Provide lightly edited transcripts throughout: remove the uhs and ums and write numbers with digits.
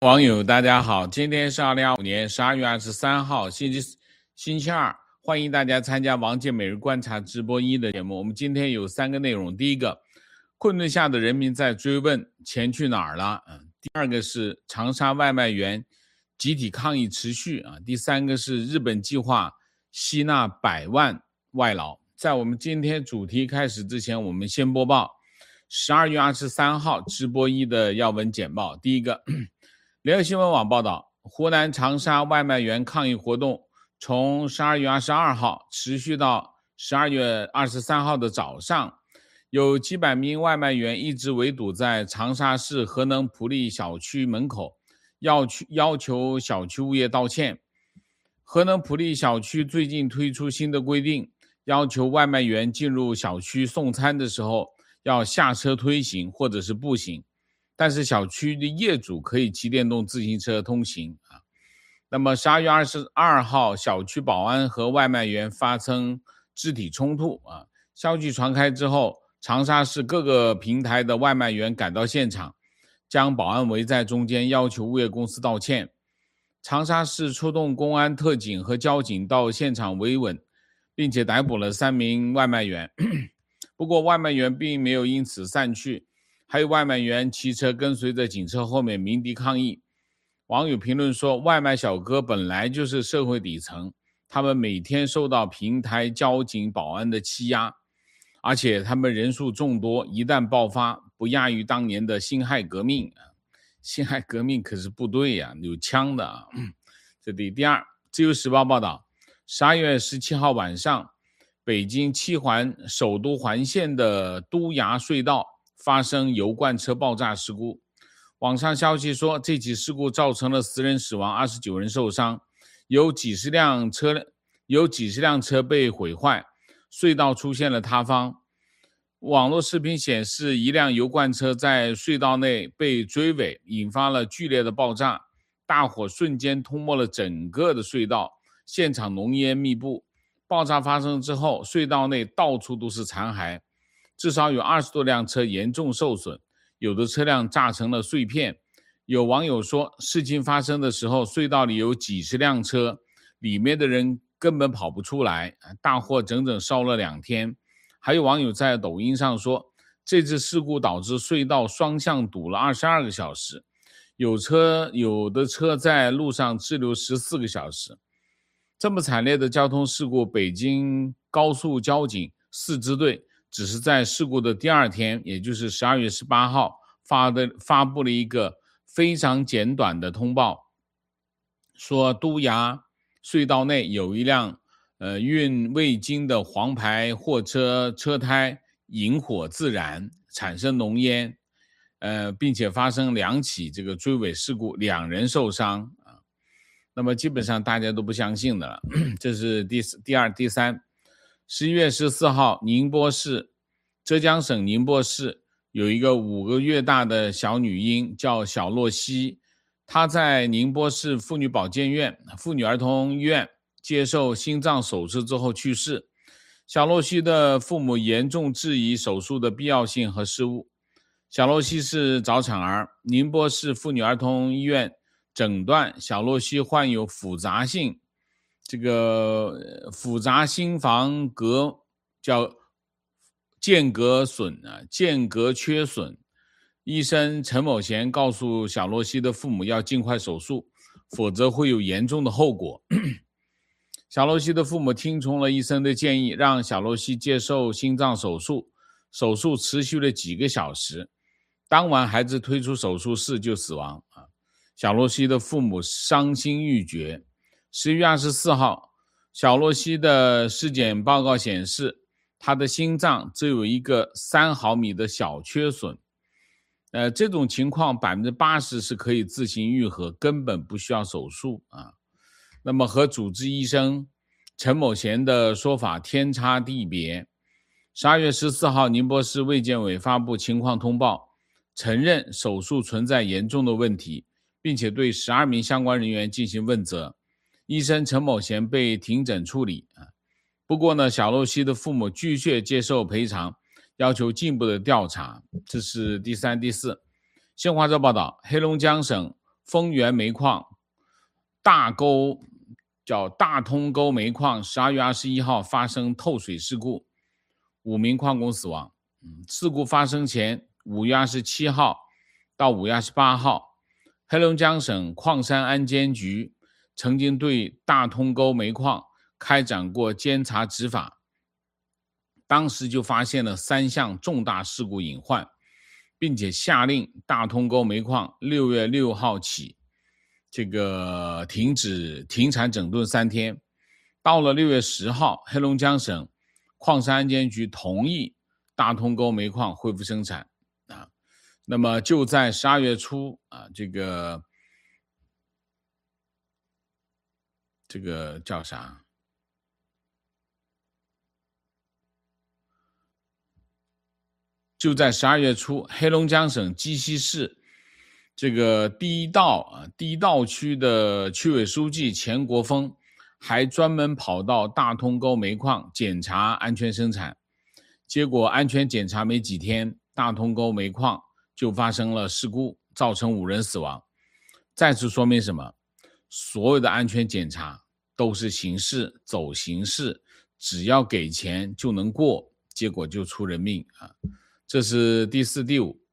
网友大家好，今天是2025年12月23号星期二，欢迎大家参加王健每日观察直播1的节目。我们今天有3个内容，第一个，困顿下的人民在追问钱去哪儿了，第二个是长沙外卖员集体抗议持续，第三个是日本计划吸纳100万外劳。在我们今天主题开始之前，我们先播报12月23号直播1的要闻简报。第一个，联合新闻网报道，湖南长沙外卖员抗议活动从12月22号持续到12月23号的早上，有几百名外卖员一直围堵在长沙市核能普利小区门口，要求小区物业道歉。核能普利小区最近推出新的规定，要求外卖员进入小区送餐的时候要下车推行或者是步行，但是小区的业主可以骑电动自行车通行。那么12月22号，小区保安和外卖员发生肢体冲突。消息传开之后，长沙市各个平台的外卖员赶到现场，将保安围在中间，要求物业公司道歉。长沙市出动公安特警和交警到现场维稳，并且逮捕了3名外卖员。不过外卖员并没有因此散去，还有外卖员骑车跟随着警车后面鸣笛抗议。网友评论说，外卖小哥本来就是社会底层，他们每天受到平台、交警、保安的欺压，而且他们人数众多，一旦爆发不亚于当年的辛亥革命。辛亥革命可是部队呀，有枪的。这第二，自由时报报道，12月17号晚上，北京7环首都环线的都衙隧道发生油罐车爆炸事故。网上消息说，这起事故造成了10人死亡，29人受伤，有几十辆车被毁坏，隧道出现了塌方。网络视频显示，一辆油罐车在隧道内被追尾，引发了剧烈的爆炸，大火瞬间吞没了整个的隧道，现场浓烟密布。爆炸发生之后，隧道内到处都是残骸，至少有20多辆车严重受损，有的车辆炸成了碎片。有网友说，事情发生的时候，隧道里有几十辆车，里面的人根本跑不出来，大火整整烧了2天。还有网友在抖音上说，这次事故导致隧道双向堵了22个小时，有的车在路上滞留14个小时。这么惨烈的交通事故，北京高速交警4支队只是在事故的第2天，也就是12月18号发布了一个非常简短的通报，说都衙隧道内有一辆运味精的黄牌货车车胎引火自燃，产生浓烟，并且发生2起这个追尾事故，2人受伤。那么基本上大家都不相信的了。这是第二、第三。11月14号，浙江省宁波市有一个5个月大的小女婴叫小洛西，她在宁波市妇女保健院、妇女儿童医院接受心脏手术之后去世。小洛西的父母严重质疑手术的必要性和失误。小洛西是早产儿，宁波市妇女儿童医院诊断小洛西患有复杂心房叫间隔缺损。医生陈某贤告诉小洛西的父母要尽快手术，否则会有严重的后果。小洛西的父母听从了医生的建议，让小洛西接受心脏手术，手术持续了几个小时，当晚孩子推出手术室就死亡。小洛西的父母伤心欲绝。11月24号，小洛西的尸检报告显示，他的心脏只有一个3毫米的小缺损。这种情况80%是可以自行愈合，根本不需要手术。那么和主治医生陈某贤的说法天差地别。12月14号，宁波市卫健委发布情况通报，承认手术存在严重的问题，并且对12名相关人员进行问责。医生陈某贤被停诊处理。不过呢，小洛西的父母拒绝接受赔偿，要求进一步的调查。这是第三、第四。新华社报道，黑龙江省丰源煤矿叫大通沟煤矿12月21号发生透水事故，5名矿工死亡。事故发生前5月27号到5月28号，黑龙江省矿山安监局曾经对大通沟煤矿开展过监察执法，当时就发现了3项重大事故隐患，并且下令大通沟煤矿6月6号起停产整顿3天。到了6月10号，黑龙江省矿山安监局同意大通沟煤矿恢复生产啊。那么就在12月初啊，这个叫啥？就在12月初，黑龙江省鸡西市第一道区的区委书记钱国峰还专门跑到大通沟煤矿检查安全生产，结果安全检查没几天，大通沟煤矿就发生了事故，造成5人死亡。再次说明什么？所有的安全检查都是形式，走形式，只要给钱就能过，结果就出人命啊！这是第4、第5。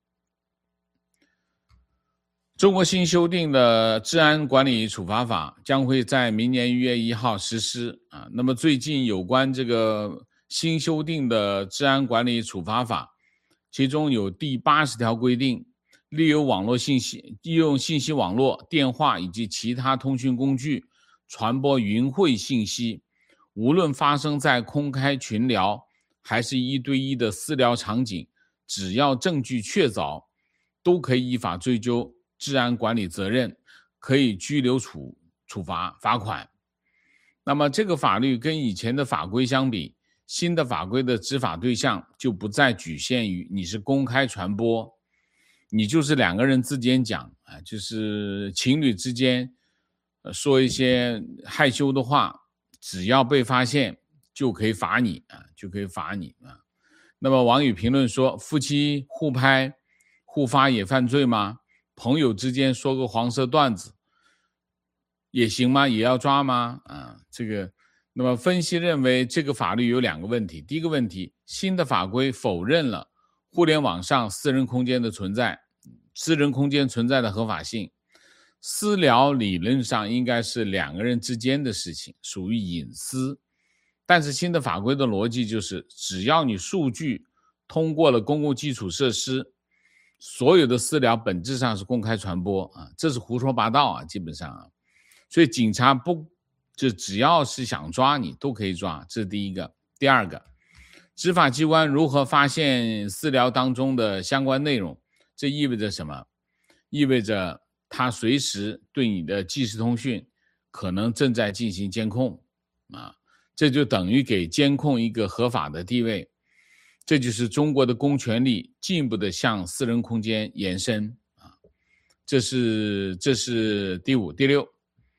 中国新修订的治安管理处罚法将会在明年1月1号实施啊。那么最近有关这个新修订的治安管理处罚法，其中有第80条规定，利用信息网络、电话以及其他通讯工具传播淫秽信息，无论发生在公开群聊还是1对1的私聊场景，只要证据确凿，都可以依法追究治安管理责任，可以拘留处罚罚款。那么这个法律跟以前的法规相比，新的法规的执法对象就不再局限于你是公开传播，你就是2个人之间讲啊，就是情侣之间说一些害羞的话，只要被发现就可以罚你啊，那么网友评论说，夫妻互拍互发也犯罪吗？朋友之间说个黄色段子也行吗？也要抓吗？那么分析认为这个法律有2个问题。第一个问题，新的法规否认了互联网上私人空间的存在的合法性。私聊理论上应该是2个人之间的事情，属于隐私。但是新的法规的逻辑就是，只要你数据通过了公共基础设施，所有的私聊本质上是公开传播啊，这是胡说八道啊，基本上啊。所以警察只要是想抓你都可以抓，这是第一个。第二个，执法机关如何发现私聊当中的相关内容？这意味着什么？意味着他随时对你的即时通讯可能正在进行监控啊，这就等于给监控一个合法的地位。这就是中国的公权力进一步的向私人空间延伸啊。这是第5。第6，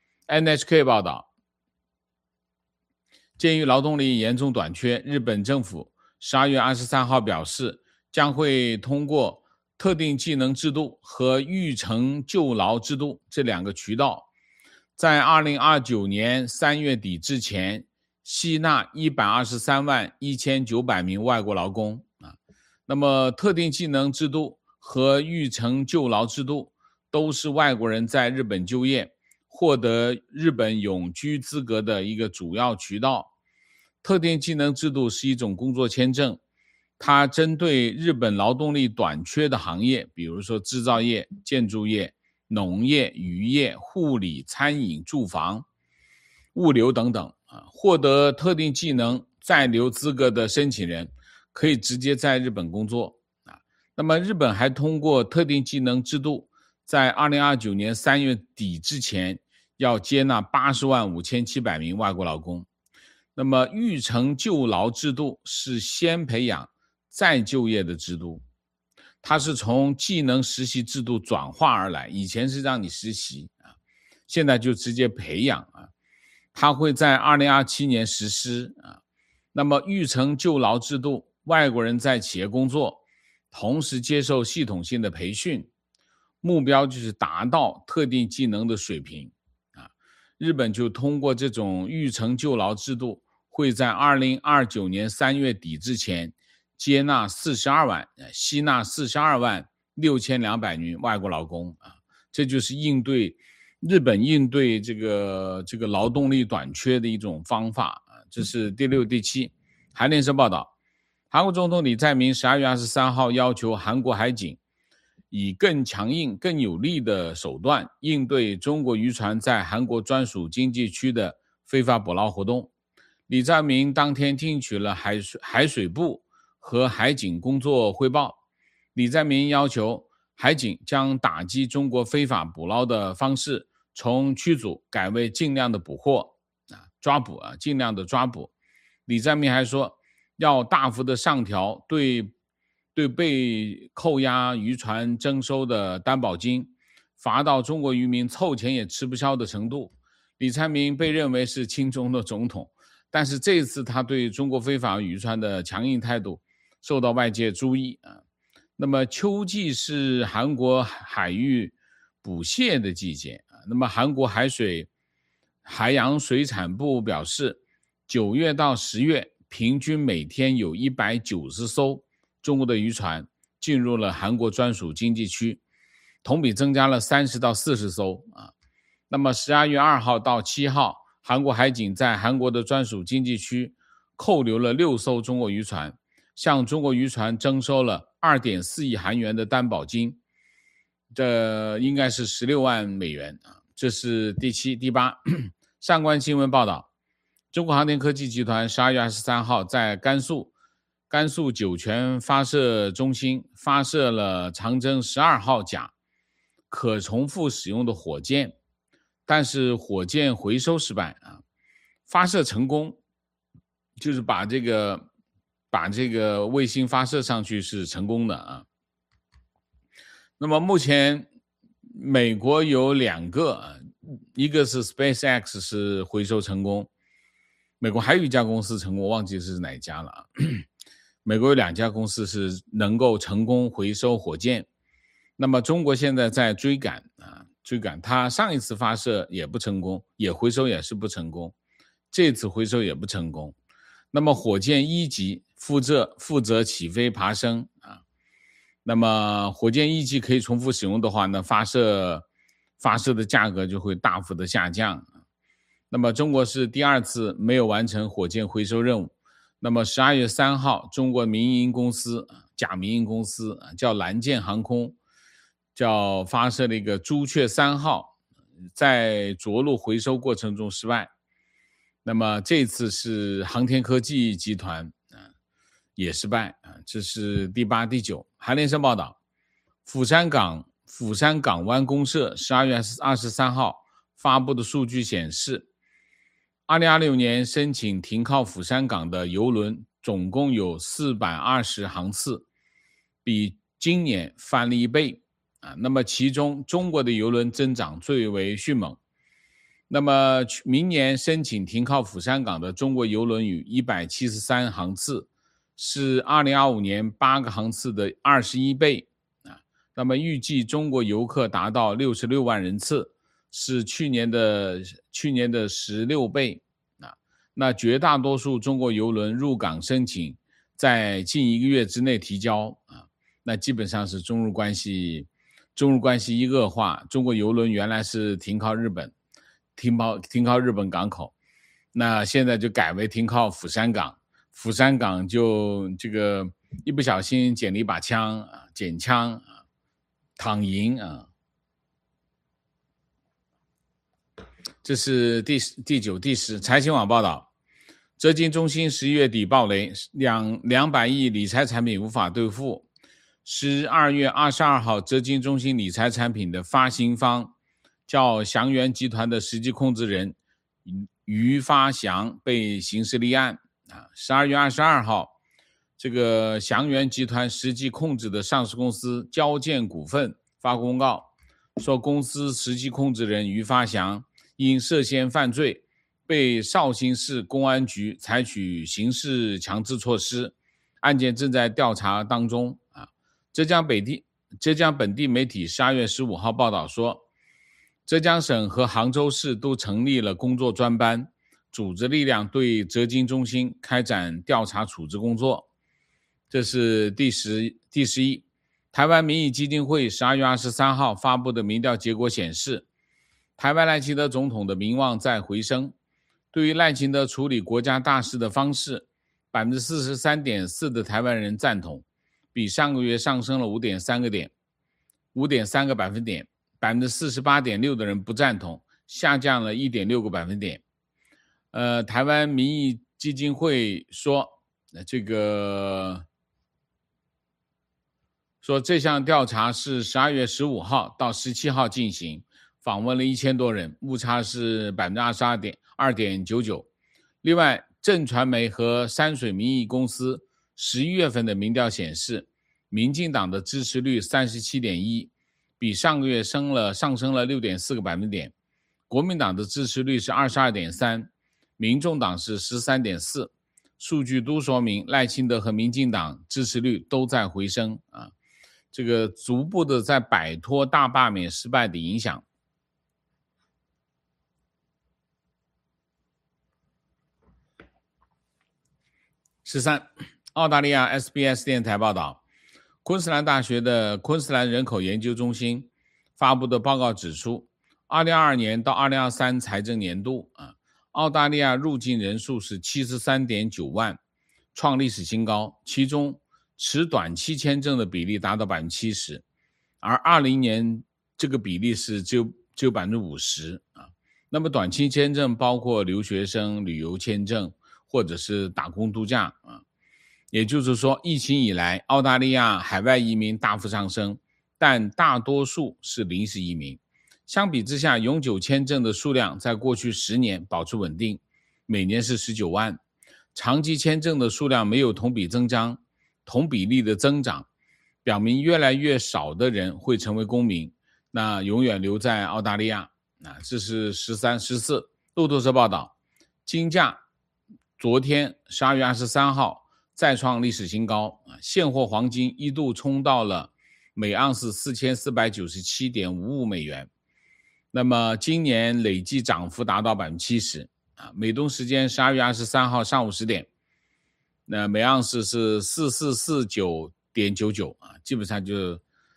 NHK 报道，鉴于劳动力严重短缺，日本政府12月23号表示，将会通过特定技能制度和育成就劳制度这2个渠道，在2029年3月底之前吸纳123万1900名外国劳工啊。那么特定技能制度和育成就劳制度都是外国人在日本就业获得日本永居资格的一个主要渠道。特定技能制度是一种工作签证，它针对日本劳动力短缺的行业，比如说制造业、建筑业、农业、渔业、护理、餐饮、住房、物流等等啊，获得特定技能在留资格的申请人可以直接在日本工作啊。那么日本还通过特定技能制度，在2029年3月底之前要接纳80万5700名外国劳工。那么育成就劳制度是先培养再就业的制度，它是从技能实习制度转化而来，以前是让你实习啊，现在就直接培养啊。它会在2027年实施啊。那么育成就劳制度，外国人在企业工作，同时接受系统性的培训， 目标就是达到特定技能的水平啊。日本就通过这种育成就劳制度，会在2029年3月底之前吸纳42万6220名外国劳工啊。这就是日本应对这个劳动力短缺的一种方法啊。这是第6、第7。韩联社报道，韩国总统李在明12月23号要求韩国海警以更强硬、更有力的手段应对中国渔船在韩国专属经济区的非法捕捞活动。李在明当天听取了海水部和海警工作汇报。李在明要求海警将打击中国非法捕捞的方式从驱逐改为尽量的捕获抓捕尽量的抓捕。李在明还说，要大幅的上调对被扣押渔船征收的担保金，罚到中国渔民凑钱也吃不消的程度。李在明被认为是亲中的总统，但是这次他对中国非法渔船的强硬态度受到外界注意啊。那么秋季是韩国海域捕蟹的季节啊。那么韩国海洋水产部表示，9月到10月平均每天有190艘中国的渔船进入了韩国专属经济区，同比增加了30到40艘啊。那么12月2号到7号，韩国海警在韩国的专属经济区扣留了6艘中国渔船，向中国渔船征收了2.4亿韩元的担保金，这应该是16万美元啊。这是第7、第8。上官新闻报道，中国航天科技集团12月23号在甘肃酒泉发射中心发射了长征12号甲可重复使用的火箭，但是火箭回收失败啊。发射成功就是把这个卫星发射上去是成功的啊。那么目前美国有2个，一个是 SpaceX 是回收成功，美国还有一家公司成功，我忘记是哪家了啊。美国有2家公司是能够成功回收火箭，那么中国现在在追赶，它上一次发射也不成功，也回收也是不成功，这次回收也不成功。那么火箭1级负责起飞爬升啊。那么火箭1级可以重复使用的话呢，发射的价格就会大幅的下降。那么中国是第2次没有完成火箭回收任务。那么12月3号，中国假民营公司叫蓝箭航空，发射了一个朱雀3号，在着陆回收过程中失败。那么这次是航天科技集团也失败啊。这是第8、第9。韩联社报道，釜山港湾公社12月23号发布的数据显示，2026年申请停靠釜山港的邮轮总共有420航次，比今年翻了1倍啊。那么其中中国的邮轮增长最为迅猛。那么明年申请停靠釜山港的中国邮轮有173航次，是2025年8个航次的21倍啊。那么预计中国游客达到66万人次，是去年的16倍啊。那绝大多数中国邮轮入港申请在近1个月之内提交啊。那基本上是中日关系一恶化，中国邮轮原来是停靠日本港口，那现在就改为停靠釜山港。釜山港就这个一不小心捡了一把枪捡枪躺赢啊。这是第9、第10。财新网报道，浙金中心11月底爆雷，200亿理财产品无法兑付。12月22号，浙金中心理财产品的发行方叫祥源集团的实际控制人于发祥被刑事立案12月22号，这个祥源集团实际控制的上市公司交建股份发公告，说公司实际控制人于发祥因涉嫌犯罪，被绍兴市公安局采取刑事强制措施，案件正在调查当中啊。浙江浙江本地媒体12月15号报道说，浙江省和杭州市都成立了工作专班，组织力量对浙金中心开展调查处置工作。这是第11。台湾民意基金会12月23号发布的民调结果显示，台湾赖清德总统的民望在回升。对于赖清德处理国家大事的方式， 43.4% 的台湾人赞同，比上个月上升了 5.3个百分点。 48.6% 的人不赞同，下降了 1.6个百分点。台湾民意基金会说，这项调查是12月15号到17号进行，访问了1000多人，误差是 22.99%。另外，正传媒和山水民意公司11月份的民调显示，民进党的支持率 37.1%， 比上个月上升了 6.4个百分点。国民党的支持率是 22.3%， 民众党是 13.4%。数据都说明赖清德和民进党支持率都在回升啊，这个逐步的在摆脱大罢免失败的影响。13，澳大利亚 SBS 电台报道，昆士兰大学的昆士兰人口研究中心发布的报告指出，2022年到2023财政年度澳大利亚入境人数是 73.9 万，创历史新高，其中持短期签证的比例达到 70%， 而20年这个比例是只有 50%。那么短期签证包括留学生、旅游签证或者是打工度假也就是说，疫情以来澳大利亚海外移民大幅上升，但大多数是临时移民。相比之下，永久签证的数量在过去10年保持稳定，每年是19万。长期签证的数量没有同比例的增长，表明越来越少的人会成为公民，那永远留在澳大利亚。这是13、14。路透社报道，金价昨天12月23号再创历史新高，现货黄金一度冲到了每盎司 4497.55 美元，那么今年累计涨幅达到 70%。美东时间12月23号上午10点，那每盎司是 4449.99 基本上就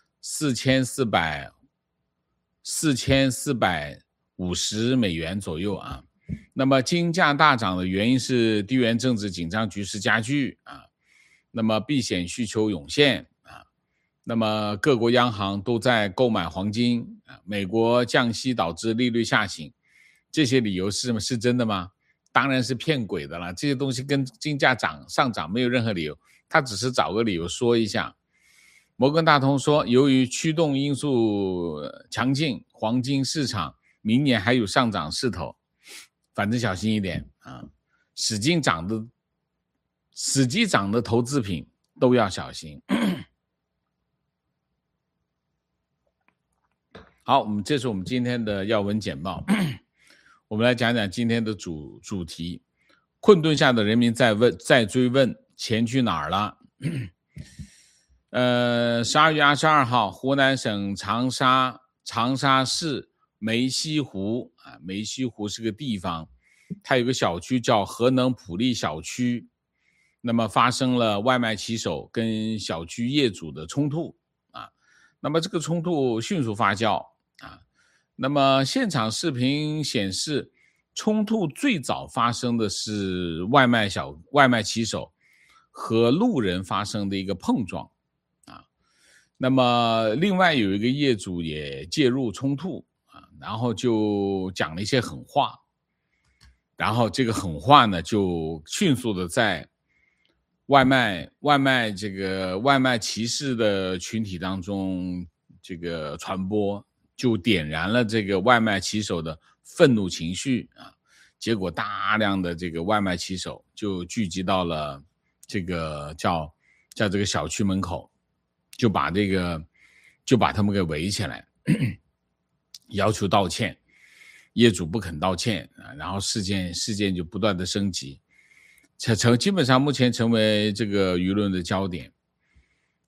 4450美元左右那么金价大涨的原因是地缘政治紧张局势加剧那么避险需求涌现那么各国央行都在购买黄金美国降息导致利率下行，这些理由是真的吗？当然是骗鬼的了，这些东西跟金价上涨没有任何理由，他只是找个理由说一下。摩根大通说，由于驱动因素强劲，黄金市场明年还有上涨势头，反正小心一点死鸡涨的投资品都要小心。好，这是我们今天的要闻简报。我们来讲讲今天的主题，困顿下的人民在追问钱去哪儿了。12月22号，湖南省长沙市梅溪湖梅溪湖是个地方，它有个小区叫核能普利小区，那么发生了外卖骑手跟小区业主的冲突那么这个冲突迅速发酵那么现场视频显示，冲突最早发生的是外卖骑手和路人发生的一个碰撞那么另外有一个业主也介入冲突然后就讲了一些狠话，然后这个狠话呢就迅速的在外卖骑士的群体当中这个传播，就点燃了这个外卖骑手的愤怒情绪结果大量的这个外卖骑手就聚集到了这个叫这个小区门口，就把他们给围起来要求道歉，业主不肯道歉然后事件就不断的升级，基本上目前成为这个舆论的焦点。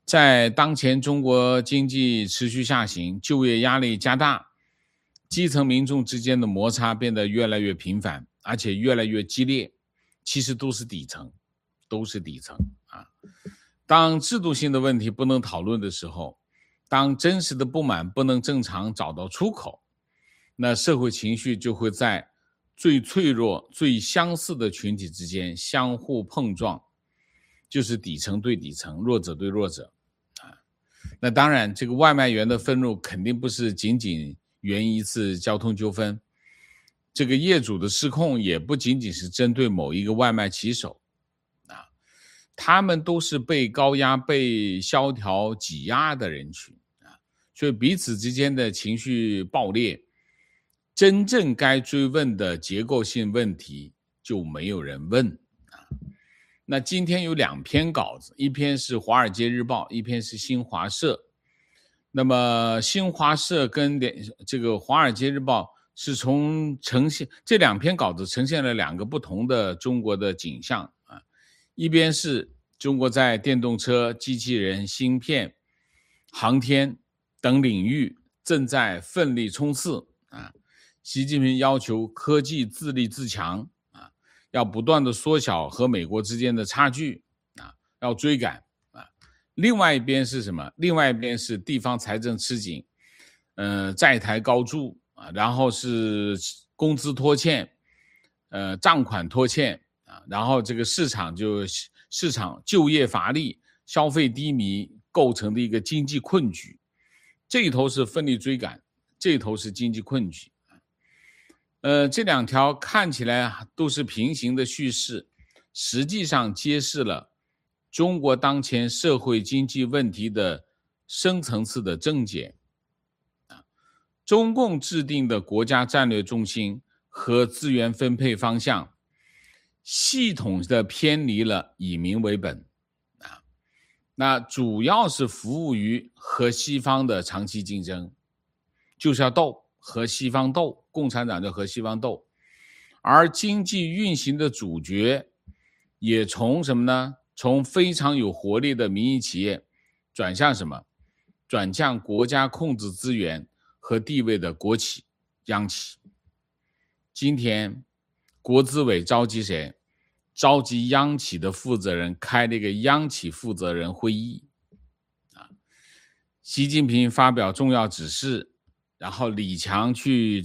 在当前中国经济持续下行，就业压力加大，基层民众之间的摩擦变得越来越频繁，而且越来越激烈，其实都是底层啊。当制度性的问题不能讨论的时候，当真实的不满不能正常找到出口，那社会情绪就会在最脆弱、最相似的群体之间相互碰撞，就是底层对底层，弱者对弱者。那当然，这个外卖员的愤怒肯定不是仅仅源于一次交通纠纷，这个业主的失控也不仅仅是针对某一个外卖骑手啊，他们都是被高压、被萧条挤压的人群啊，所以彼此之间的情绪爆裂，真正该追问的结构性问题就没有人问啊。那今天有2篇稿子，一篇是《华尔街日报》，一篇是新华社。那么新华社跟这个《华尔街日报》是从呈现这2篇稿子呈现了2个不同的中国的景象啊。一边是中国在电动车、机器人、芯片、航天等领域正在奋力冲刺啊。习近平要求科技自立自强啊，要不断的缩小和美国之间的差距啊，要追赶啊。另外一边是什么？另外一边是地方财政吃紧，债台高筑啊，然后是工资拖欠，账款拖欠啊，然后这个市场就业乏力，消费低迷构成的一个经济困局。这一头是奋力追赶，这一头是经济困局。这2条看起来都是平行的叙事，实际上揭示了中国当前社会经济问题的深层次的症结。中共制定的国家战略重心和资源分配方向，系统的偏离了以民为本啊，那主要是服务于和西方的长期竞争，就是要斗，和西方斗，共产党就和西方斗。而经济运行的主角也从什么呢？从非常有活力的民营企业转向什么？转向国家控制资源和地位的国企、央企。今天国资委召集谁？召集央企的负责人开了一个央企负责人会议啊。习近平发表重要指示，然后李强去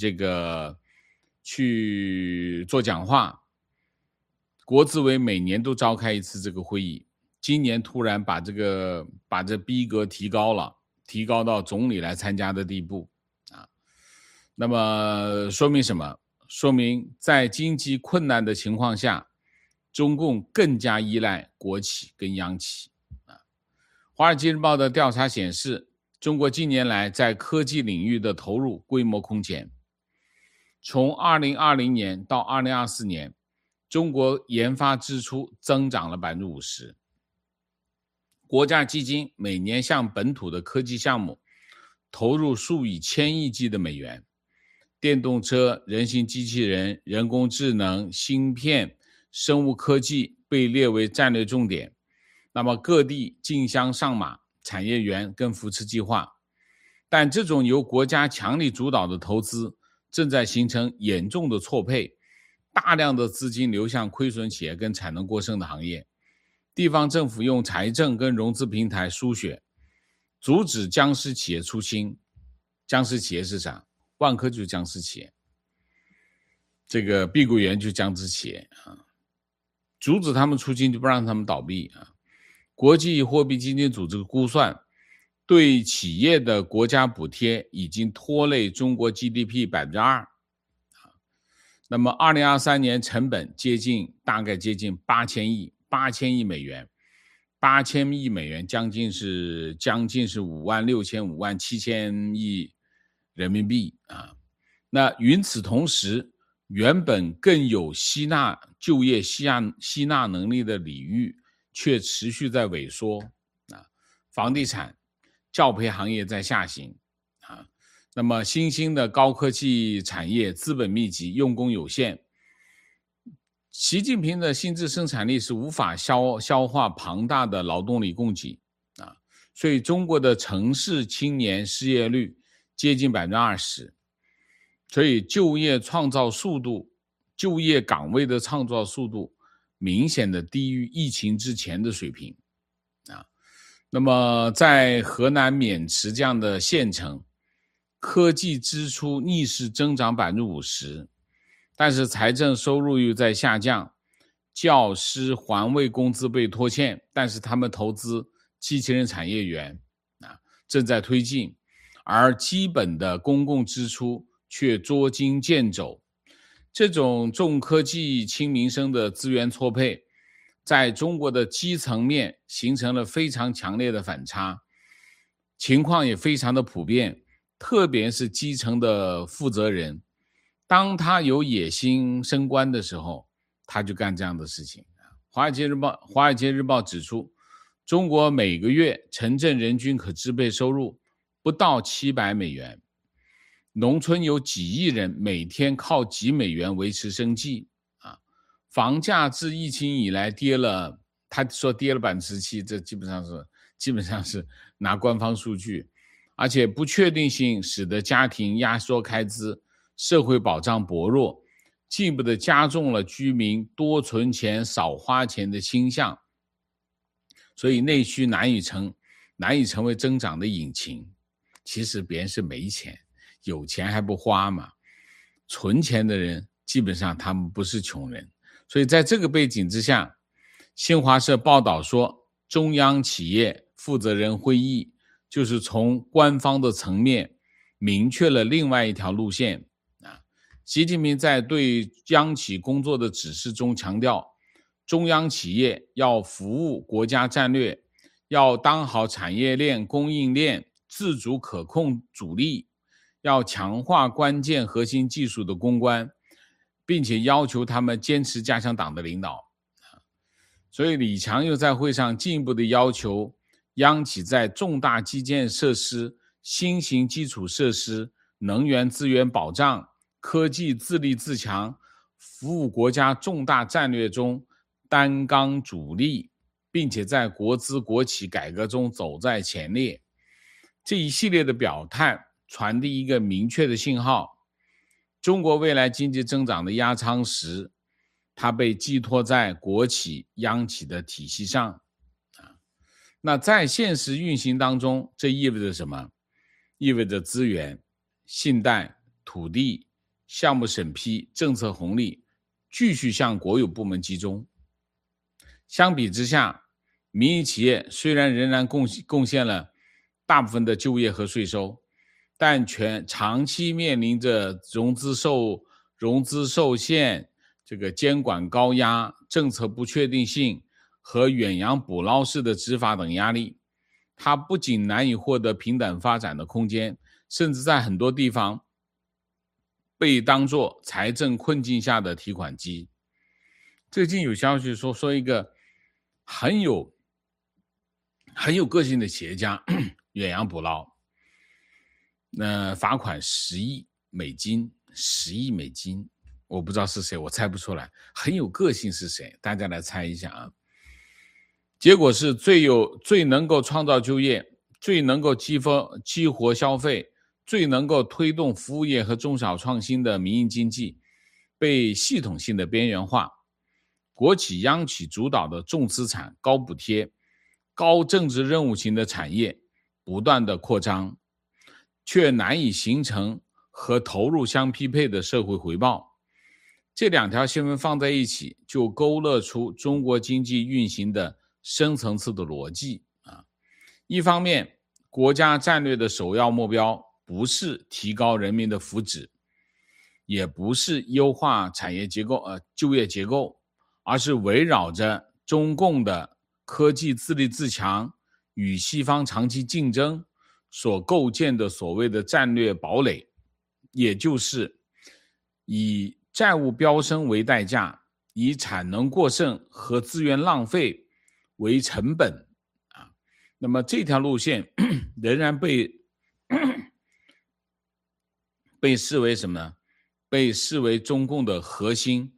做讲话。国资委每年都召开一次这个会议，今年突然把这逼格提高了，提高到总理来参加的地步啊。那么说明什么？说明在经济困难的情况下，中共更加依赖国企跟央企啊。华尔街日报的调查显示，中国近年来在科技领域的投入规模空前。从2020年到2024年，中国研发支出增长了 50%。国家基金每年向本土的科技项目投入数以千亿计的美元，电动车、人形机器人、人工智能、芯片、生物科技被列为战略重点。那么各地竞相上马，产业园跟扶持计划。但这种由国家强力主导的投资正在形成严重的错配，大量的资金流向亏损企业跟产能过剩的行业。地方政府用财政跟融资平台输血，阻止僵尸企业出新。僵尸企业是啥？万科就是僵尸企业，这个碧桂园就是僵尸企业啊，阻止他们出新就不让他们倒闭啊。国际货币基金组织估算，对企业的国家补贴已经拖累中国 GDP 2%。那么2023年成本大概接近8000亿美元，8000亿美元将近是56000、57000亿人民币啊。那与此同时，原本更有就业吸纳能力的领域却持续在萎缩啊，房地产、教培行业在下行啊。那么新兴的高科技产业资本密集，用工有限。习近平的新质生产力是无法消化庞大的劳动力供给啊， 所以中国的城市青年失业率接近 20%， 所以就业岗位的创造速度明显的低于疫情之前的水平啊。那么在河南渑池这样的县城，科技支出逆势增长 50%， 但是财政收入又在下降，教师环卫工资被拖欠，但是他们投资机器人产业园正在推进，而基本的公共支出却捉襟见肘。这种重科技轻民生的资源错配，在中国的基层面形成了非常强烈的反差，情况也非常的普遍，特别是基层的负责人，当他有野心升官的时候，他就干这样的事情。华尔街日报指出，中国每个月城镇人均可支配收入不到$700，农村有几亿人每天靠几美元维持生计啊。房价自疫情以来他说跌了 7%， 这基本上是拿官方数据，而且不确定性使得家庭压缩开支，社会保障薄弱，进一步的加重了居民多存钱少花钱的倾向，所以内需难以成为增长的引擎。其实别人是没钱，有钱还不花嘛。存钱的人基本上他们不是穷人。所以在这个背景之下，新华社报道说，中央企业负责人会议就是从官方的层面明确了另外一条路线。习近平在对央企工作的指示中强调，中央企业要服务国家战略，要当好产业链供应链自主可控主力，要强化关键核心技术的攻关，并且要求他们坚持加强党的领导。所以李强又在会上进一步的要求央企在重大基建设施、新型基础设施、能源资源保障、科技自立自强、服务国家重大战略中担纲主力，并且在国资国企改革中走在前列。这一系列的表态传递一个明确的信号，中国未来经济增长的压舱石，它被寄托在国企、央企的体系上。那在现实运行当中，这意味着什么？意味着资源、信贷、土地、项目审批、政策红利继续向国有部门集中。相比之下，民营企业虽然仍然贡献了大部分的就业和税收，但长期面临着融资受限、这个监管高压、政策不确定性和远洋捕捞式的执法等压力。它不仅难以获得平等发展的空间，甚至在很多地方被当作财政困境下的提款机。最近有消息说一个很有个性的企业家远洋捕捞，罚款10亿美金，10亿美金，我不知道是谁，我猜不出来。很有个性是谁？大家来猜一下啊！结果是最能够创造就业、最能够激活消费、最能够推动服务业和中小创新的民营经济被系统性的边缘化。国企央企主导的重资产、高补贴、高政治任务型的产业不断的扩张，却难以形成和投入相匹配的社会回报。这两条新闻放在一起，就勾勒出中国经济运行的深层次的逻辑。一方面，国家战略的首要目标不是提高人民的福祉，也不是优化产业结构、就业结构，而是围绕着中共的科技自立自强与西方长期竞争所构建的所谓的战略堡垒，也就是以债务飙升为代价，以产能过剩和资源浪费为成本。那么这条路线仍然被视为什么呢？被视为中共的核心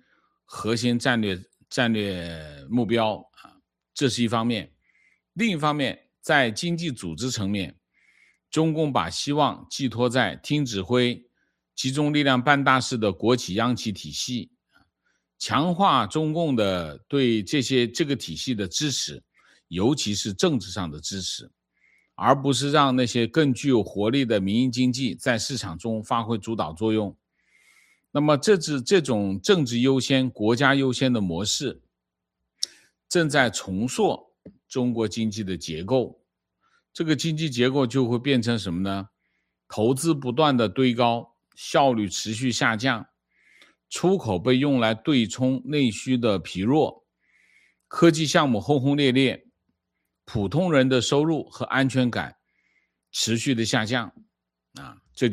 战略目标，这是一方面。另一方面， 在经济组织层面，中共把希望寄托在听指挥、集中力量办大事的国企央企体系，强化中共的对这个体系的支持，尤其是政治上的支持，而不是让那些更具有活力的民营经济在市场中发挥主导作用。那么这种政治优先、国家优先的模式，正在重塑中国经济的结构。这个经济结构就会变成什么呢？投资不断的堆高，效率持续下降，出口被用来对冲内需的疲弱，科技项目轰轰烈烈，普通人的收入和安全感持续的下降这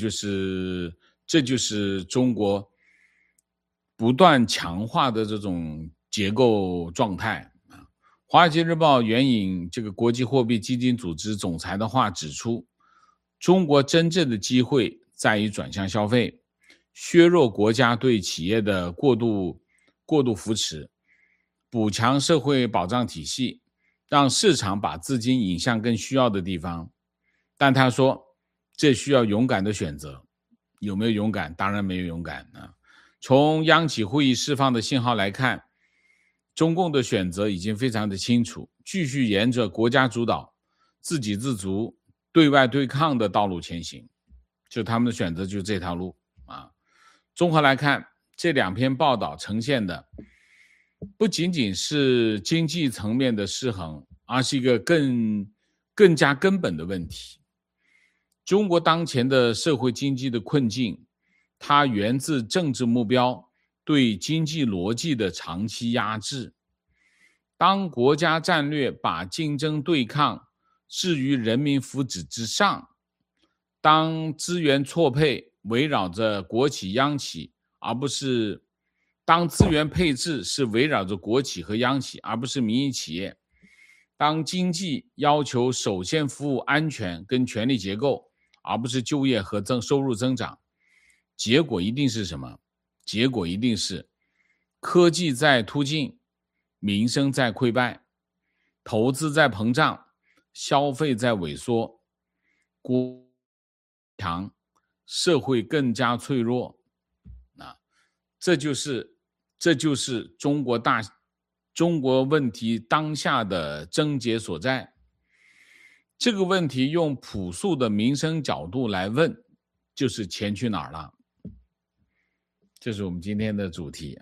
就是中国不断强化的这种结构状态华尔街日报援引这个国际货币基金组织总裁的话指出，中国真正的机会在于转向消费，削弱国家对企业的过度扶持，补强社会保障体系，让市场把资金引向更需要的地方。但他说，这需要勇敢的选择。有没有勇敢？当然没有勇敢从央企会议释放的信号来看，中共的选择已经非常的清楚，继续沿着国家主导、自给自足、对外对抗的道路前行，就他们的选择就是这条路综合来看，这两篇报道呈现的不仅仅是经济层面的失衡，而是一个更加根本的问题。中国当前的社会经济的困境，它源自政治目标对经济逻辑的长期压制。当国家战略把竞争对抗置于人民福祉之上，当资源错配围绕着国企央企，而不是当资源配置是围绕着国企和央企，而不是民营企业，当经济要求首先服务安全跟权力结构，而不是就业和收入增长，结果一定是什么？结果一定是科技在突进，民生在溃败，投资在膨胀，消费在萎缩，国强，社会更加脆弱这就是中国问题当下的症结所在。这个问题用朴素的民生角度来问，就是钱去哪儿了？这是我们今天的主题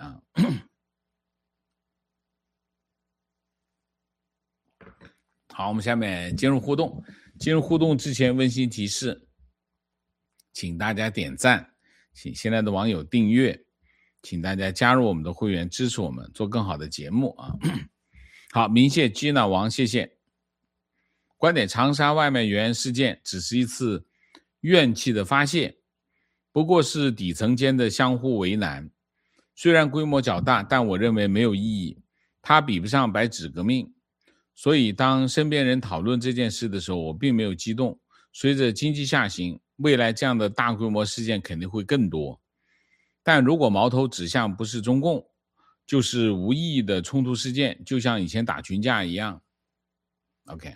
好，我们下面进入互动。进入互动之前，温馨提示，请大家点赞，请现在的网友订阅，请大家加入我们的会员，支持我们做更好的节目好，明谢 Gina 王，谢谢。观点：长沙外卖员事件只是一次怨气的发泄，不过是底层间的相互为难。虽然规模较大，但我认为没有意义，它比不上白纸革命。所以当身边人讨论这件事的时候，我并没有激动。随着经济下行，未来这样的大规模事件肯定会更多。但如果矛头指向不是中共，就是无意义的冲突事件，就像以前打群架一样。OK。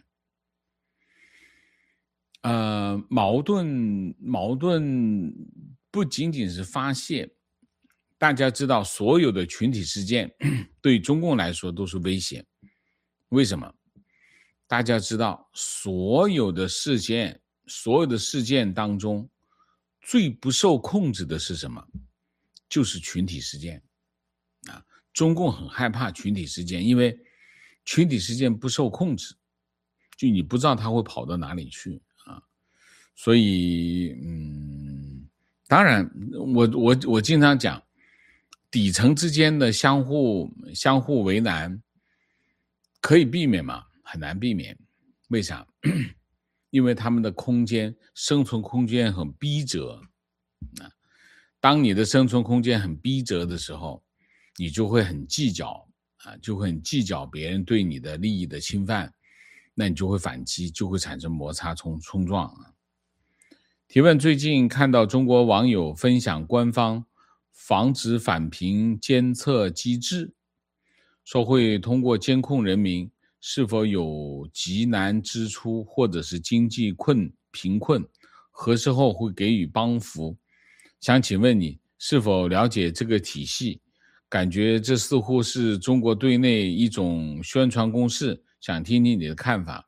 矛盾不仅仅是发泄，大家知道所有的群体事件对中共来说都是威胁。为什么？大家知道所有的事件当中最不受控制的是什么？就是群体事件中共很害怕群体事件，因为群体事件不受控制，就你不知道它会跑到哪里去所以当然我经常讲底层之间的相互为难可以避免吗？很难避免。为啥？因为他们的生存空间很逼仄当你的生存空间很逼仄的时候，你就会很计较别人对你的利益的侵犯，那你就会反击，就会产生摩擦冲撞提问：最近看到中国网友分享官方防止返贫监测机制，说会通过监控人民是否有急难支出，或者是经济贫困，何时候会给予帮扶？想请问你是否了解这个体系？感觉这似乎是中国对内一种宣传攻势，想听听你的看法。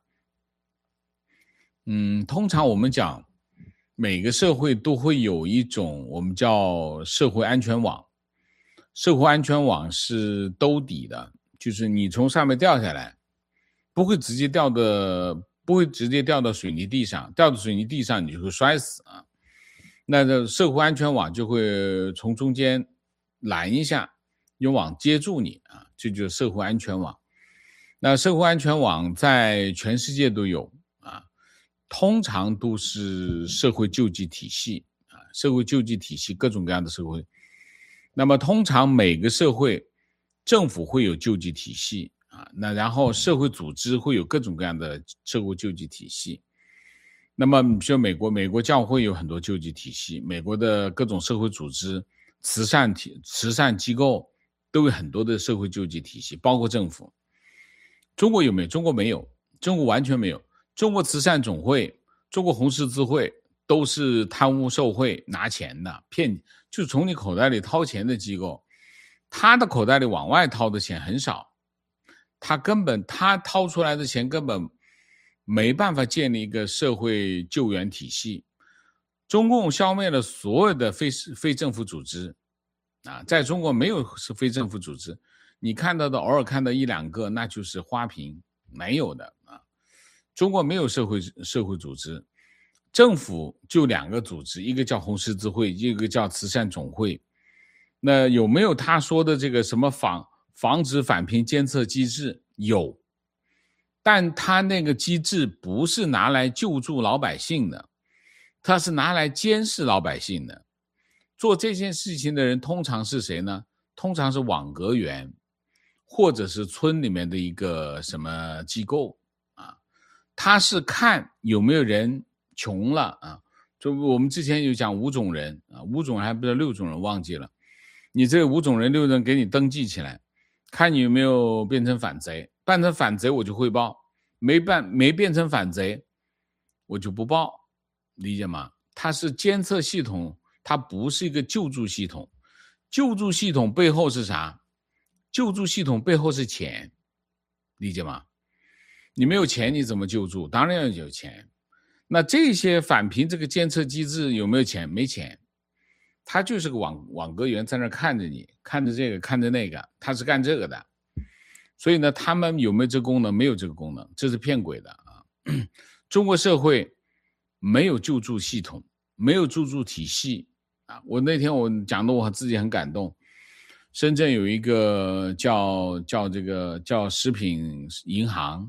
通常我们讲，每个社会都会有一种我们叫社会安全网。社会安全网是兜底的，就是你从上面掉下来，不会直接掉到水泥地上，掉到水泥地上你就会摔死啊。那这社会安全网就会从中间拦一下，用网接住你啊，这就是社会安全网。那社会安全网在全世界都有啊，通常都是社会救济体系啊，社会救济体系各种各样的社会。那么通常每个社会政府会有救济体系啊，那然后社会组织会有各种各样的社会救济体系。那么比如美国教会有很多救济体系，美国的各种社会组织、慈善机构都有很多的社会救济体系，包括政府。中国有没有？中国没有，中国完全没有。中国慈善总会、中国红十字会都是贪污受贿拿钱的，就从你口袋里掏钱的机构，他的口袋里往外掏的钱很少，他掏出来的钱根本没办法建立一个社会救援体系。中共消灭了所有的非政府组织啊，在中国没有非政府组织，你看到的偶尔看到一两个那就是花瓶，没有的啊。中国没有社会组织，政府就两个组织，一个叫红十字会，一个叫慈善总会。那有没有他说的这个什么防止返贫监测机制？有，但他那个机制不是拿来救助老百姓的，他是拿来监视老百姓的。做这件事情的人通常是谁呢？通常是网格员，或者是村里面的一个什么机构啊，他是看有没有人穷了啊。就我们之前有讲5种人啊，5种人还不知道6种人忘记了。你这5种人6人给你登记起来，看你有没有变成反贼，变成反贼我就汇报，没变成反贼我就不报，理解吗？它是监测系统，它不是一个救助系统。救助系统背后是啥？救助系统背后是钱，理解吗？你没有钱你怎么救助？当然要有钱。那这些返贫这个监测机制有没有钱？没钱。他就是个网格员在那看着你，看着这个看着那个，他是干这个的。所以呢，他们有没有这个功能？没有这个功能，这是骗鬼的啊！中国社会没有救助系统，没有救助体系啊！那天我讲的我自己很感动。深圳有一个叫食品银行，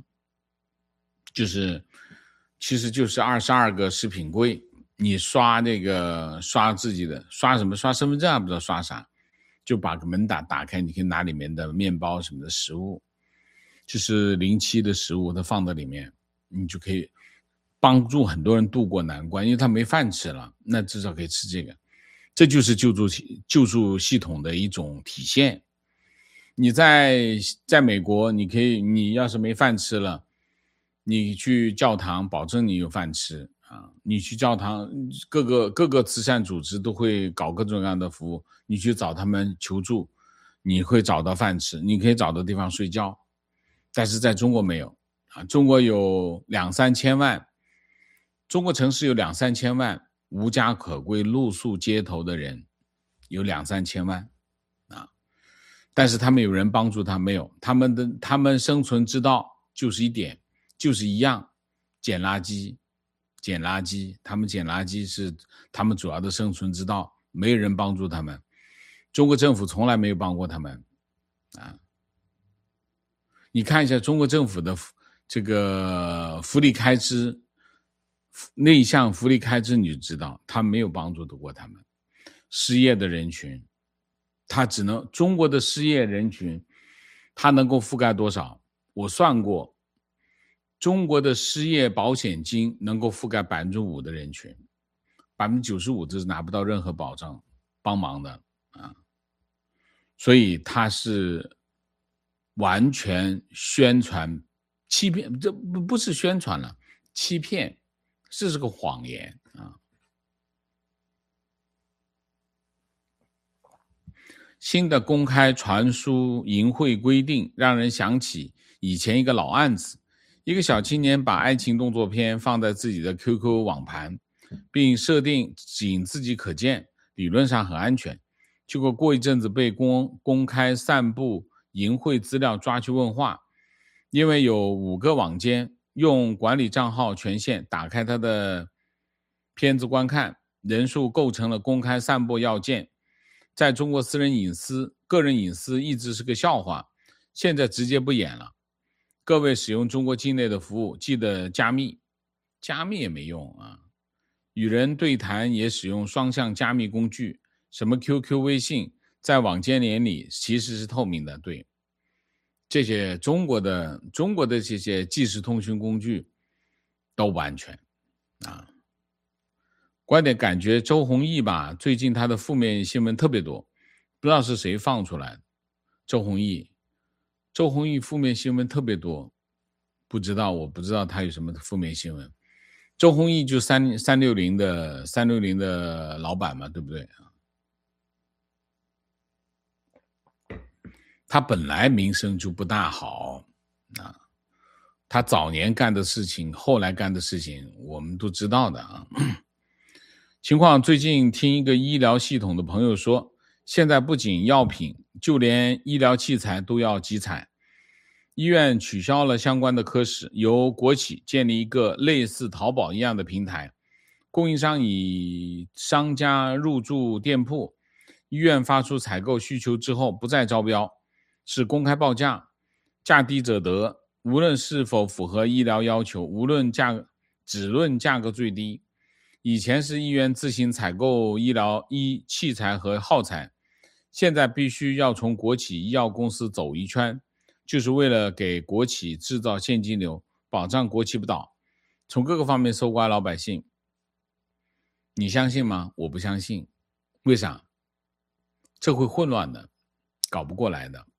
其实就是22个食品柜。你刷自己的刷什么？刷身份证不知道刷啥，就把个门打开，你可以拿里面的面包什么的食物，就是07的食物，它放在里面，你就可以帮助很多人度过难关，因为他没饭吃了，那至少可以吃这个。这就是救助系统的一种体现。你在美国，你要是没饭吃了，你去教堂，保证你有饭吃。你去教堂，各个慈善组织都会搞各种各样的服务，你去找他们求助，你会找到饭吃，你可以找到地方睡觉。但是在中国没有啊，中国有2-3千万，中国城市有2-3千万无家可归露宿街头的人，有2-3千万啊，但是他们有人帮助他没有？他们生存之道就是一样，捡垃圾。他们捡垃圾是他们主要的生存之道，没有人帮助他们。中国政府从来没有帮过他们啊！你看一下中国政府的这个福利开支，内项福利开支，你就知道他没有帮助得过他们。失业的人群，中国的失业人群，他能够覆盖多少？我算过。中国的失业保险金能够覆盖 5% 的人群， 95% 这是拿不到任何保障帮忙的啊，所以它是完全宣传欺骗，这不是宣传了，欺骗，这是个谎言啊。新的公开传输淫秽规定让人想起以前一个老案子，一个小青年把爱情动作片放在自己的 QQ 网盘，并设定仅自己可见，理论上很安全。结果过一阵子被公开散布淫秽资料抓去问话，因为有5个网监用管理账号权限打开他的片子观看，人数构成了公开散播要件。在中国个人隐私一直是个笑话，现在直接不演了。各位使用中国境内的服务，记得加密，加密也没用啊。与人对谈也使用双向加密工具，什么 QQ、微信，在网监眼里其实是透明的。对，这些中国的这些即时通讯工具都不安全啊。观点感觉周鸿祎吧，最近他的负面新闻特别多，不知道是谁放出来的。周鸿祎负面新闻特别多，我不知道他有什么负面新闻。周鸿祎就360的老板嘛，对不对？他本来名声就不大好啊，他早年干的事情，后来干的事情，我们都知道的啊。情况最近听一个医疗系统的朋友说，现在不仅药品，就连医疗器材都要集采。医院取消了相关的科室，由国企建立一个类似淘宝一样的平台，供应商以商家入驻店铺，医院发出采购需求之后不再招标，是公开报价，价低者得，无论是否符合医疗要求，只论价格最低。以前是医院自行采购医疗器材和耗材，现在必须要从国企医药公司走一圈，就是为了给国企制造现金流，保障国企不倒，从各个方面搜刮老百姓。你相信吗？我不相信。为啥？这会混乱的，搞不过来的。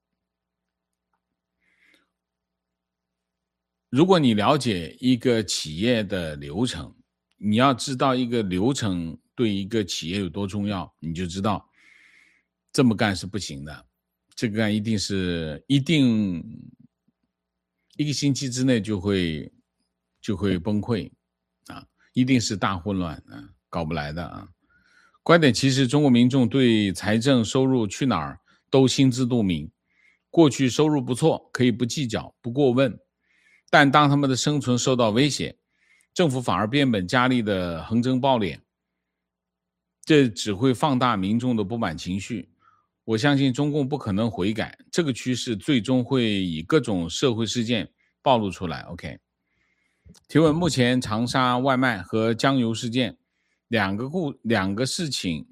如果你了解一个企业的流程，你要知道一个流程对一个企业有多重要，你就知道这么干是不行的，这个干一定一个星期之内就会崩溃啊，一定是大混乱啊，搞不来的啊。观点其实中国民众对财政收入去哪儿都心知肚明，过去收入不错，可以不计较不过问，但当他们的生存受到威胁，政府反而变本加厉的横征暴敛，这只会放大民众的不满情绪。我相信中共不可能悔改，这个趋势最终会以各种社会事件暴露出来。OK， 提问：目前长沙外卖和江油事件两个事情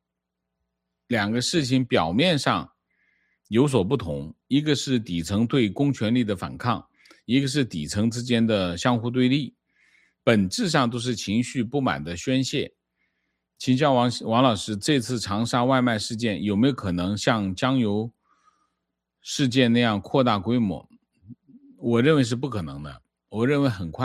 表面上有所不同，一个是底层对公权力的反抗，一个是底层之间的相互对立，本质上都是情绪不满的宣泄。请教王老师，这次长沙外卖事件有没有可能像江油事件那样扩大规模？我认为是不可能的。我认为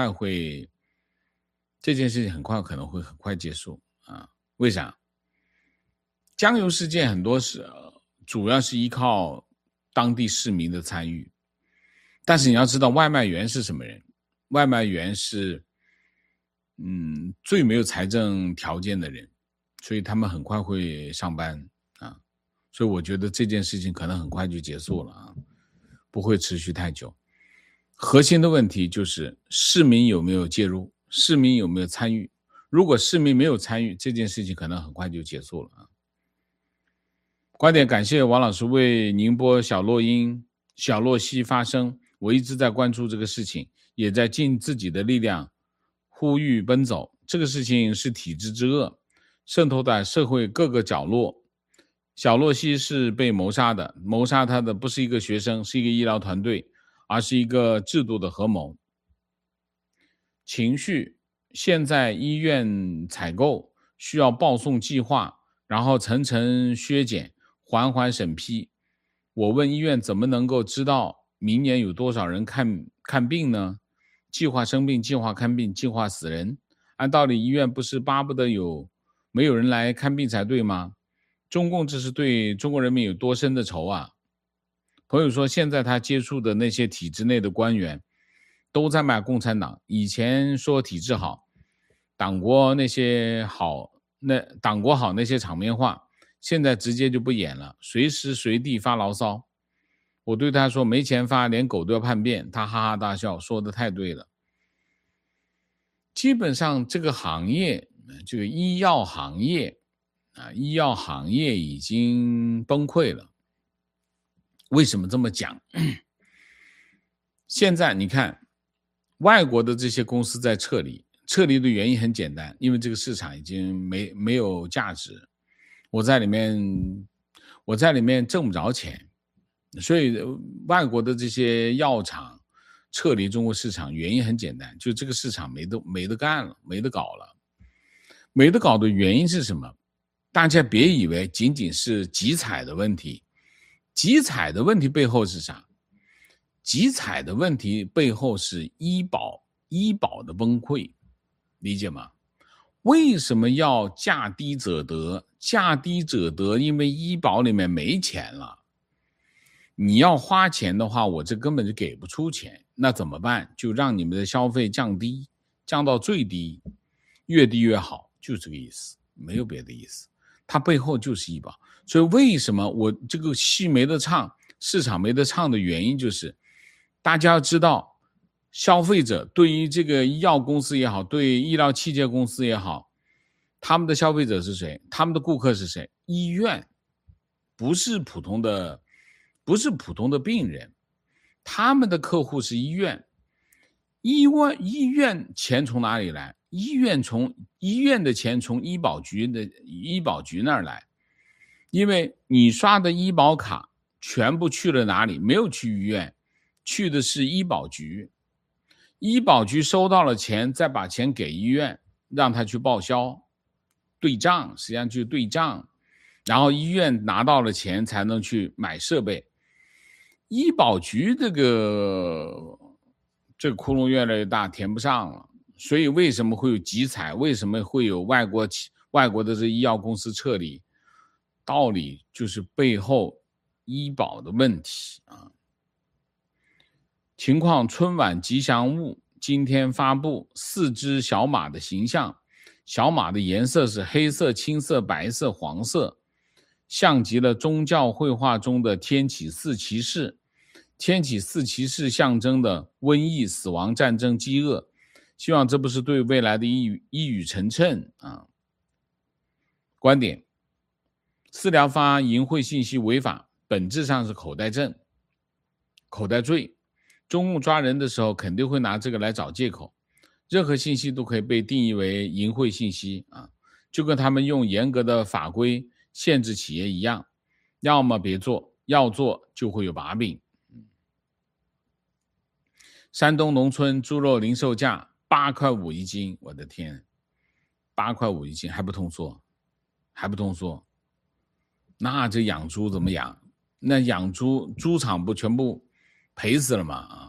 这件事情很快可能会很快结束啊？为啥？江油事件很多主要是依靠当地市民的参与，但是你要知道外卖员是什么人？外卖员是最没有财政条件的人，所以他们很快会上班啊，所以我觉得这件事情可能很快就结束了啊，不会持续太久。核心的问题就是市民有没有介入，市民有没有参与。如果市民没有参与，这件事情可能很快就结束了啊。观点感谢王老师为宁波小洛溪发声，我一直在关注这个事情，也在尽自己的力量呼吁奔走。这个事情是体制之恶，渗透在社会各个角落。小洛溪是被谋杀的，谋杀他的不是一个学生，是一个医疗团队，而是一个制度的合谋。情绪，现在医院采购需要报送计划，然后层层削减，缓审批。我问医院怎么能够知道明年有多少人看看病呢？计划生病，计划看病，计划死人。按道理医院不是巴不得没有人来看病才对吗？中共这是对中国人民有多深的仇啊？朋友说现在他接触的那些体制内的官员都在骂共产党，以前说体制好，党国那些好，党国好那些场面话，现在直接就不演了，随时随地发牢骚。我对他说没钱发，连狗都要叛变，他哈哈大笑，说的太对了。基本上这个行业，这个医药行业已经崩溃了。为什么这么讲？现在你看外国的这些公司在撤离的原因很简单，因为这个市场已经没有价值，我在里面挣不着钱，所以外国的这些药厂撤离中国市场原因很简单，就这个市场没得干了，没得搞了。没得搞的原因是什么？大家别以为仅仅是集采的问题，集采的问题背后是啥？集采的问题背后是医保的崩溃，理解吗？为什么要价低者得？价低者得，因为医保里面没钱了。你要花钱的话，我这根本就给不出钱，那怎么办？就让你们的消费降低，降到最低，越低越好，就这个意思，没有别的意思。它背后就是医保，所以为什么我这个戏没得唱，市场没得唱的原因就是，大家要知道，消费者对于这个医药公司也好，对医疗器械公司也好，他们的消费者是谁？他们的顾客是谁？医院，不是普通的病人，他们的客户是医院。医院钱从哪里来？医院的钱从医保局那儿来，因为你刷的医保卡全部去了哪里？没有去医院，去的是医保局。医保局收到了钱，再把钱给医院，让他去报销，对账，实际上就是对账。然后医院拿到了钱才能去买设备。医保局这个窟窿越来越大，填不上了。所以为什么会有集采？为什么会有外国的这医药公司撤离？道理就是背后医保的问题啊。情况春晚吉祥物今天发布4只小马的形象，小马的颜色是黑色、青色、白色、黄色，像极了宗教绘画中的天启4骑士。天启4骑士象征的瘟疫、死亡、战争、饥饿，希望这不是对未来的一语成谶啊。观点：私聊发淫秽信息违法，本质上是口袋罪。中共抓人的时候肯定会拿这个来找借口，任何信息都可以被定义为淫秽信息啊，就跟他们用严格的法规限制企业一样，要么别做，要做就会有把柄。山东农村猪肉零售价8.5块一斤，我的天，8.5块一斤还不通缩，那这养猪怎么养？那养猪场不全部赔死了吗？啊！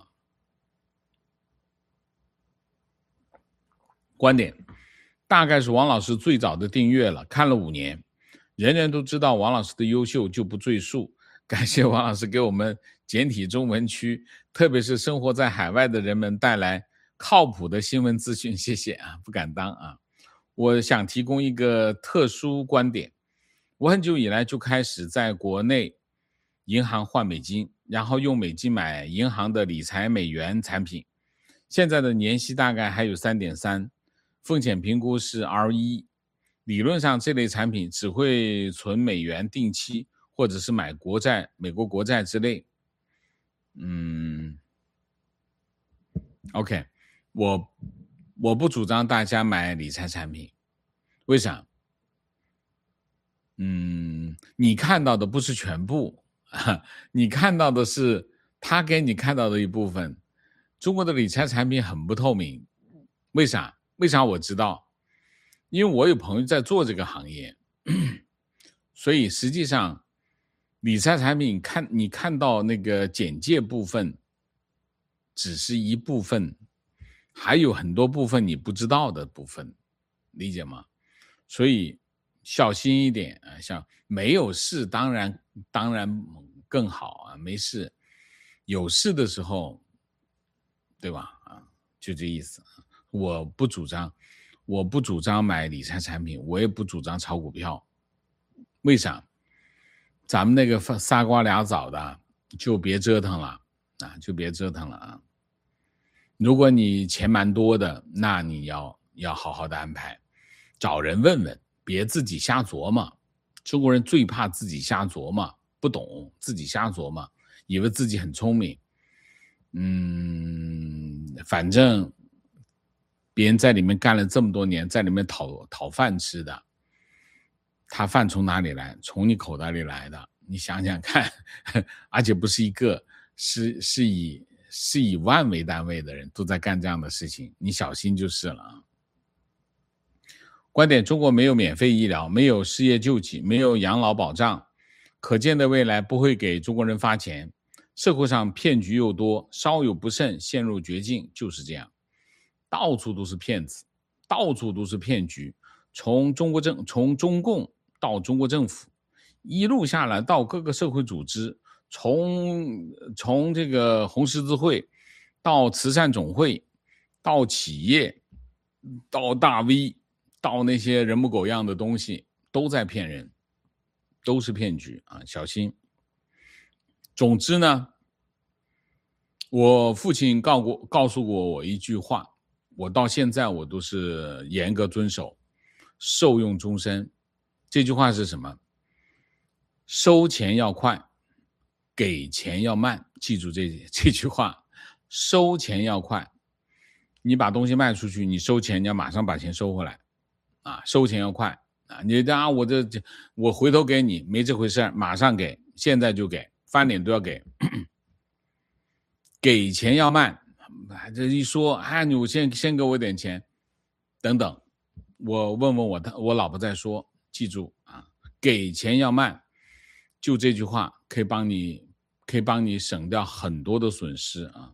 观点：大概是王老师最早的订阅了，看了5年，人人都知道王老师的优秀，就不赘述。感谢王老师给我们简体中文区，特别是生活在海外的人们带来靠谱的新闻资讯，谢谢啊，不敢当啊。我想提供一个特殊观点，我很久以来就开始在国内银行换美金，然后用美金买银行的理财美元产品，现在的年息大概还有 3.3， 风险评估是 R1， 理论上这类产品只会存美元定期，或者是买国债，美国国债之类。OK， 我不主张大家买理财产品，为啥？你看到的不是全部，你看到的是他给你看到的一部分。中国的理财产品很不透明，为啥？我知道，因为我有朋友在做这个行业，所以实际上理财产品你看到那个简介部分， 只是一部分，还有很多部分你不知道的部分，理解吗？所以小心一点啊，像没有事当然更好啊，没事，有事的时候，对吧？啊，就这意思。我不主张买理财产品，我也不主张炒股票。为啥？咱们那个仨瓜俩枣的就别折腾了啊，就别折腾了啊。如果你钱蛮多的，那你要好好的安排，找人问问，别自己瞎琢磨。中国人最怕自己瞎琢磨，不懂自己瞎琢磨，以为自己很聪明。反正别人在里面干了这么多年，在里面讨饭吃的，他饭从哪里来？从你口袋里来的。你想想看，而且不是一个，是以万为单位的人都在干这样的事情，你小心就是了。观点：中国没有免费医疗，没有失业救济，没有养老保障，可见的未来不会给中国人发钱。社会上骗局又多，稍有不慎陷入绝境，就是这样。到处都是骗子，到处都是骗局，从中共到中国政府，一路下来到各个社会组织，从这个红十字会到慈善总会，到企业，到大 V， 到那些人模狗样的东西，都在骗人，都是骗局啊，小心。总之呢，我父亲告诉过我一句话，我到现在我都是严格遵守，受用终身。这句话是什么？收钱要快，给钱要慢。记住这句话，收钱要快，你把东西卖出去，你收钱，你要马上把钱收回来啊！收钱要快啊！你我回头给你，没这回事，马上给，现在就给，翻脸都要给。给钱要慢，这一说，你先给我点钱，等等，我问我老婆再说。记住啊，给钱要慢，就这句话可以帮你省掉很多的损失啊。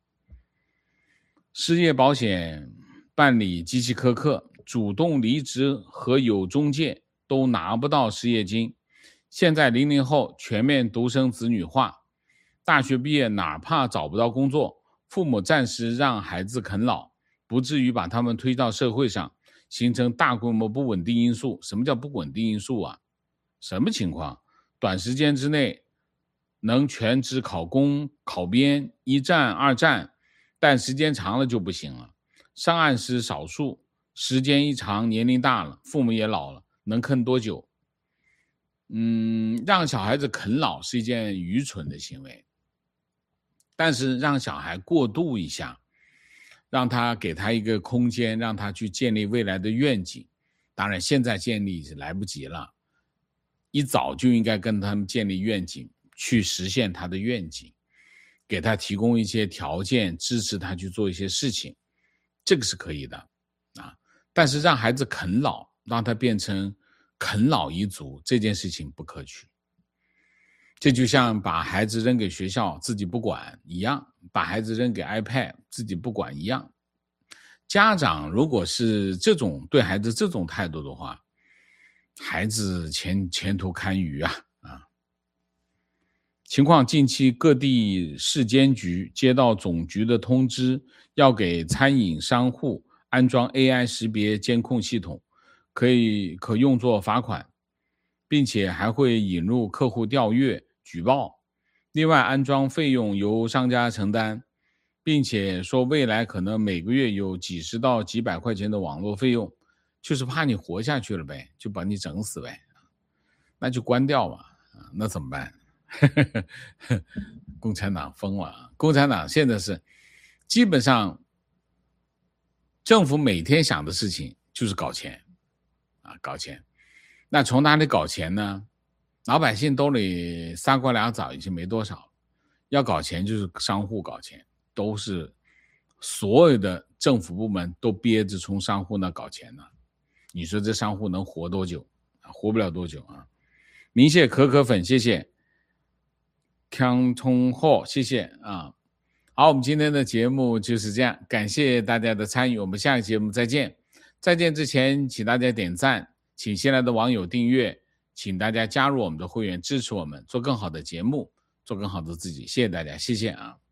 失业保险办理极其苛刻，主动离职和有中介都拿不到失业金。现在00后全面独生子女化，大学毕业哪怕找不到工作，父母暂时让孩子啃老，不至于把他们推到社会上，形成大规模不稳定因素。什么叫不稳定因素啊？什么情况？短时间之内能全职考公考编1战2战，但时间长了就不行了。上岸是少数，时间一长，年龄大了，父母也老了，能啃多久？让小孩子啃老是一件愚蠢的行为，但是让小孩过渡一下，给他一个空间，让他去建立未来的愿景。当然现在建立是来不及了，一早就应该跟他们建立愿景，去实现他的愿景，给他提供一些条件，支持他去做一些事情，这个是可以的啊。但是让孩子啃老，让他变成啃老一族，这件事情不可取。这就像把孩子扔给学校自己不管一样，把孩子扔给 iPad 自己不管一样。家长如果是对孩子这种态度的话，孩子前途堪虞啊！情况：近期各地市监局接到总局的通知，要给餐饮商户安装 AI 识别监控系统，可用作罚款，并且还会引入客户调阅举报。另外，安装费用由商家承担，并且说未来可能每个月有几十到几百块钱的网络费用，就是怕你活下去了呗，就把你整死呗，那就关掉吧，那怎么办？共产党疯了，共产党现在是基本上政府每天想的事情就是搞钱啊，搞钱。那从哪里搞钱呢？老百姓兜里仨瓜俩枣已经没多少，要搞钱就是商户搞钱，都是所有的政府部门都憋着从商户那搞钱呢。你说这商户能活多久？活不了多久啊！明谢可可粉，谢谢。康通货，谢谢啊！ 好，我们今天的节目就是这样，感谢大家的参与，我们下个节目再见。再见之前，请大家点赞，请新来的网友订阅，请大家加入我们的会员，支持我们做更好的节目，做更好的自己。谢谢大家，谢谢啊。